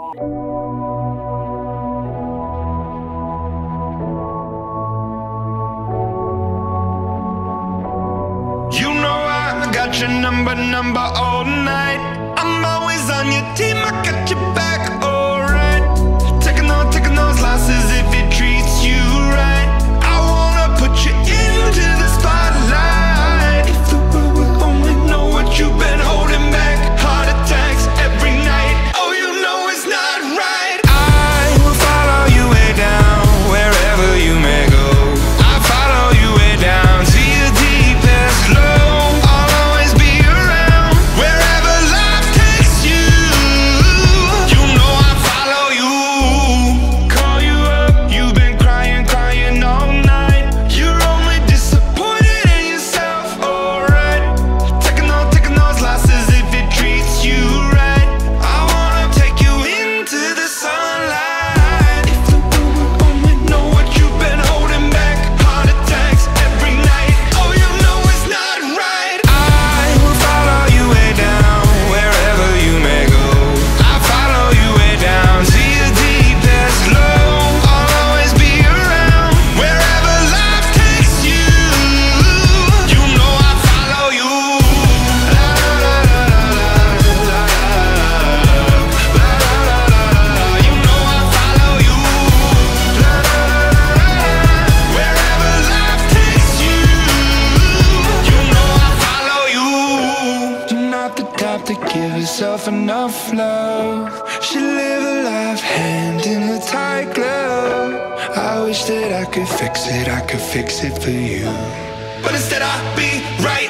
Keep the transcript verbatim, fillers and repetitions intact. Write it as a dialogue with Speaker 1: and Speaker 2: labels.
Speaker 1: You know I got your number, number all night. I'm always on your team, I got your back, alright. Taking on, taking those losses if it treats you right. I wanna put you into the spotlight. If the world would only know what you've been holding back. Heart attacks every night, oh you know it's not right. I will follow you way down, wherever you may go. I follow you way down to your deepest low. I'll always be around, wherever life takes you. You know I follow you. Call you up, you've been crying, crying all night. You're only disappointed in yourself, alright. Taking on, taking those losses if it treats you right. I wanna take you into the sunlight. If the world would only know what you've been holding back. Heart attacks every night, oh you know it's not right. I will follow you way down, wherever you may go. I follow you way down to your deepest low. I'll always be around, wherever life takes you. You know I follow you. La la la la la la la la. You know I follow you. La la la la. Wherever life takes you. You know I follow you. You're not the type to give yourself enough love. Should live a life hand in a tight glove. I wish that I could fix it, I could fix it for you. But instead I'll be right